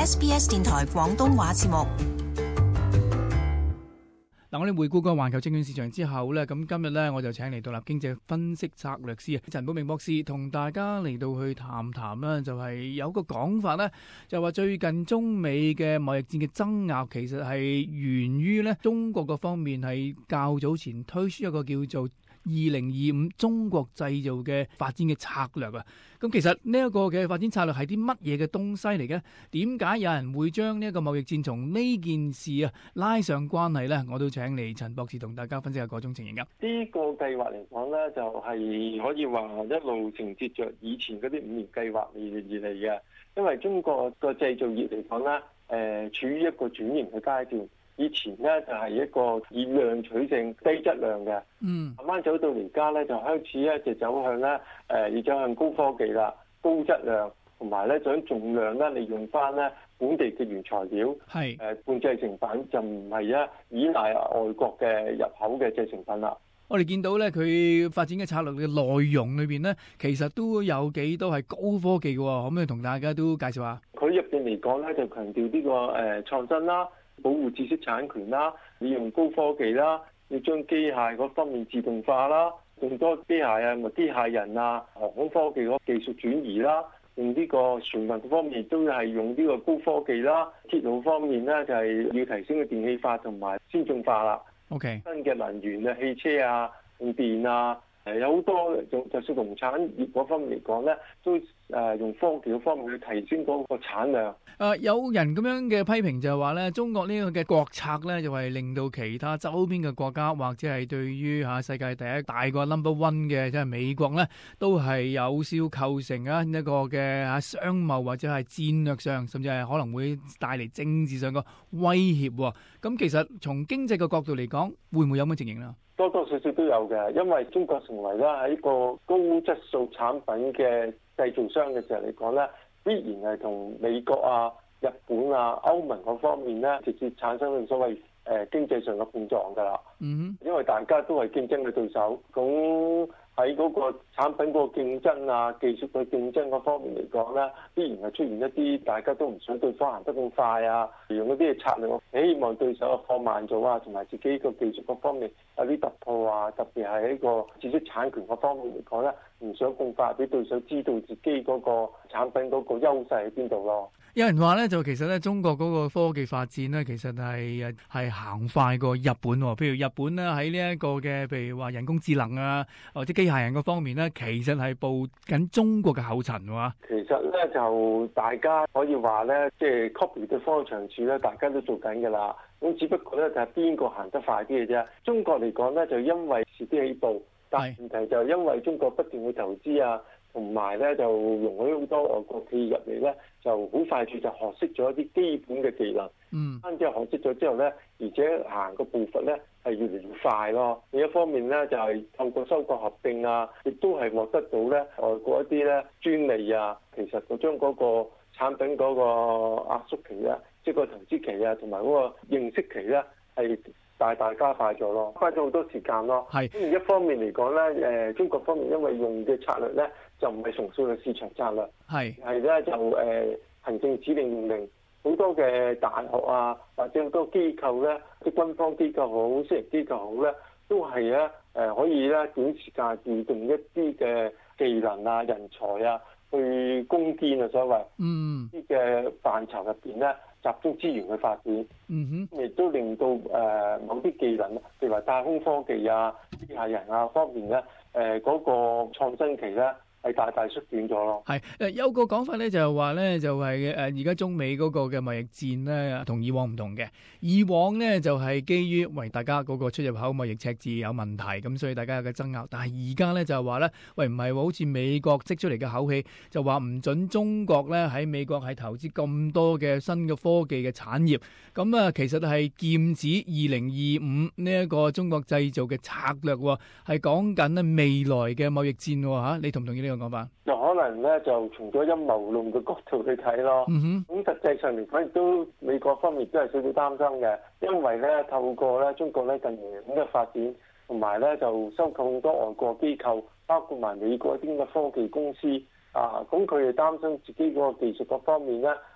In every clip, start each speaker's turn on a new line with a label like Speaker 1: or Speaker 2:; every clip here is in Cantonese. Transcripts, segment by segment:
Speaker 1: SBS 電台廣東話節目。
Speaker 2: 嗱，我哋回顧個環球證券市場之後咧，咁今日咧我就請嚟獨立經濟分析策略師陳寶明博士，同大家嚟到去談談啦。就係有個講法咧，就話最近中美嘅貿易戰嘅爭拗，其實係源於咧中國個方面係較早前推出一個叫做2025中國製造嘅發展嘅策略啊。咁其實呢一個嘅發展策略係啲乜嘢嘅東西嚟嘅？點解有人會將呢一個貿易戰從呢件事啊拉上關係呢？我都請嚟陳博士同大家分析下嗰種情形㗎。
Speaker 3: 呢個計劃嚟講呢，就係可以話一路承接着以前嗰啲5年計劃而嚟嘅。因為中國個製造業嚟講呢，處於一個轉型嘅階段。以前呢，就係一個以量取勝、低質量嘅，慢慢走到而家呢，就開始咧就走向咧要走向高科技啦、高質量，同埋咧想盡量咧利用翻咧本地嘅原材料，半製成品就唔係依賴外國嘅入口嘅製成品啦。
Speaker 2: 我哋見到咧佢發展嘅策略嘅內容裏邊咧，其實都有幾多係高科技嘅喎，可唔可以同大家都介紹下？
Speaker 3: 佢入邊嚟講咧，就強調呢個創新啦。保護知識產權啦，利用高科技啦，要將機械嗰方面自動化啦，更多機械啊、機械人啊、航空科技嗰技術轉移啦，用呢個船運方面都係用呢個高科技啦，鐵路方面咧就係要提升嘅電氣化同埋先進化啦。
Speaker 2: OK，
Speaker 3: 新嘅能源啊、汽車啊、用電啊。有好多就算農產業嗰方面嚟講咧，都用科技嗰方面去提升嗰個產量。
Speaker 2: 有人咁樣嘅批評就係話咧，中國呢個嘅國策咧，就係令到其他周邊嘅國家或者係對於世界第一大個 number one 嘅即係美國咧，都係有少構成一個嘅商貿或者係戰略上，甚至係可能會帶嚟政治上個威脅。咁其實從經濟嘅角度嚟講，會唔會有咁嘅情形咧？
Speaker 3: 多多少少都有嘅，因為中國成為咧喺個高質素產品嘅製造商嘅時候嚟講咧，必然係同美國啊、日本啊、歐盟嗰方面咧，直接產生咗所謂經濟上嘅碰撞㗎啦。因為大家都係競爭嘅對手，咁喺嗰個產品嗰個競爭啊、技術嘅競爭嗰方面嚟講咧，必然係出現一啲大家都唔想對方行得咁快啊，用嗰啲嘅策略，希望對手放慢咗啊，同埋自己個技術嗰方面有啲突破啊，特別係喺個知識產權嗰方面嚟講咧，唔想咁快俾對手知道自己嗰個產品嗰個優勢喺邊度咯。
Speaker 2: 有人話咧，就其實咧，中國嗰個科技發展咧，其實係行快過日本喎。譬如日本咧喺呢一個嘅，譬如話人工智能啊，或者機械人嗰方面咧，其實係步緊中國嘅後塵喎。
Speaker 3: 其實咧就大家可以話咧，即係 copy 對方嘅長處咧，大家都做緊㗎啦。咁只不過咧就係邊個行得快啲嘅啫。中國嚟講咧，就因為遲啲起步，但問題就因為中國不斷去投資啊。同埋咧，就容許好多外國企業入嚟咧，就好快脆就學識咗一啲基本嘅技能。跟住學識咗之後咧，而且行個步伐咧係越嚟越快咯。另一方面咧，就係透過收購合併啊，亦都係獲得到咧外國一啲咧專利啊。其實就將嗰個產品嗰個壓縮期咧，即係個投資期啊，同埋嗰個認識期咧係大加快咗咯，花咗好多時間咯。咁而一方面嚟講咧，中國方面因為用嘅策略咧，就唔係純粹嘅市場策略，係咧就行政指令命令，好多嘅大學啊，或者好多機構咧，啲軍方機構好、私人機構好咧，都係咧可以咧短時間調動一啲嘅技能啊、人才啊，去攻堅啊所謂啲嘅範疇入邊咧。集中資源去發展，亦都令到某啲技能，譬如話太空科技啊、機械人啊方面咧，嗰個創新期咧係大大縮短咗咯。
Speaker 2: 有個講法咧就係話咧，就係而家中美嗰個嘅貿易戰咧，同以往唔同嘅。以往咧就係基於為大家嗰個出入口貿易赤字有問題，咁所以大家有個爭拗。但係而家咧就係話咧，喂唔係好似美國釋出嚟嘅口氣，就話唔準中國咧喺美國係投資咁多嘅新嘅科技嘅產業。咁啊，其實係劍指2025呢一個中國製造嘅策略，係講緊咧未來嘅貿易戰嚇。你同唔同意呢個講法？
Speaker 3: 就可能咧就從咗陰謀論嘅角度去睇咯。咁實際上嚟講，亦都美國方面都係少少擔心嘅，因為咧透過咧中國咧近年咁嘅發展，同埋咧就收購好多外國機構，包括埋美國一啲嘅科技公司啊，咁佢哋擔心自己嗰個技術各方面咧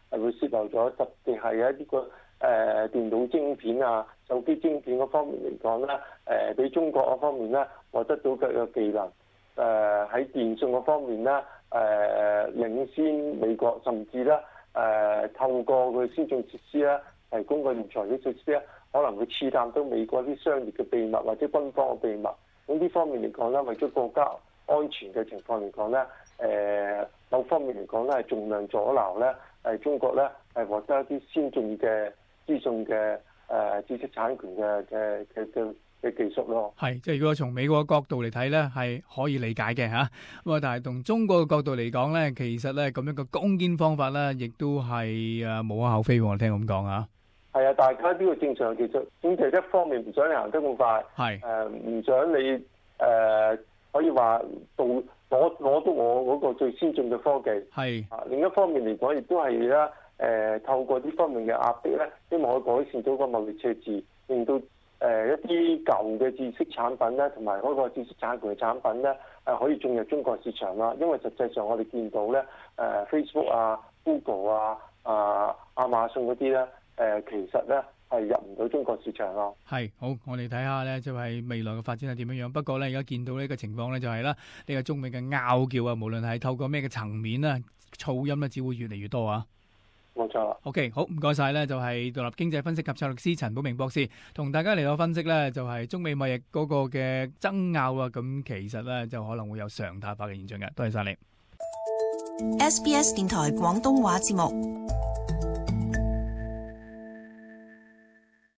Speaker 3: 係會泄漏咗，特別係喺呢個電腦晶片啊、手機晶片嗰方面嚟講咧，俾中國嗰方面咧獲得到嘅技能，喺電信嗰方面咧，領先美國，甚至咧透過佢先進設施咧，提供個原材料設施咧，可能會刺探到美國啲商業嘅秘密或者軍方嘅秘密。咁呢方面嚟講咧，為咗國家安全嘅情況嚟講咧，某方面嚟講咧係盡量阻撓咧，中國咧係獲得一啲先進嘅資訊嘅知識產權嘅技術咯。
Speaker 2: 係，即係如果從美國嘅角度嚟睇咧，係可以理解嘅嚇。咁啊，但係從中國嘅角度嚟講咧，其實咧咁樣嘅攻堅方法咧，亦都係無可厚非喎。我聽咁講嚇。係
Speaker 3: 啊，大家呢個正常，其實經濟一方面唔想你行得咁快，係唔想你可以話攞到我嗰個最先進嘅科技，係啊。另一方面嚟講，亦都係啦，透過呢方面嘅壓迫咧，希望可以改善到個貿易赤字，令到一啲舊嘅知識產品咧，同埋嗰個知識產權嘅產品咧，可以進入中國市場啦。因為實際上我哋見到咧，Facebook 啊、Google 啊、亞馬遜嗰啲咧，其實咧係入唔到中國市場咯。係，
Speaker 2: 好，我哋睇下咧，就係未來嘅發展係點樣樣。不過咧，而家見到呢個情況咧，就係啦，呢個中美嘅拗撬啊，無論係透過咩嘅層面啊，噪音咧，只會越嚟越多啊。
Speaker 3: 冇錯。
Speaker 2: OK， 好，唔該晒咧，就係獨立經濟分析及策略師陳寶明博士，同大家嚟到分析咧，就係中美貿易嗰個嘅爭拗啊，咁其實咧就可能會有常態化嘅現象嘅。多謝晒你。
Speaker 1: SBS 電台廣東話節目。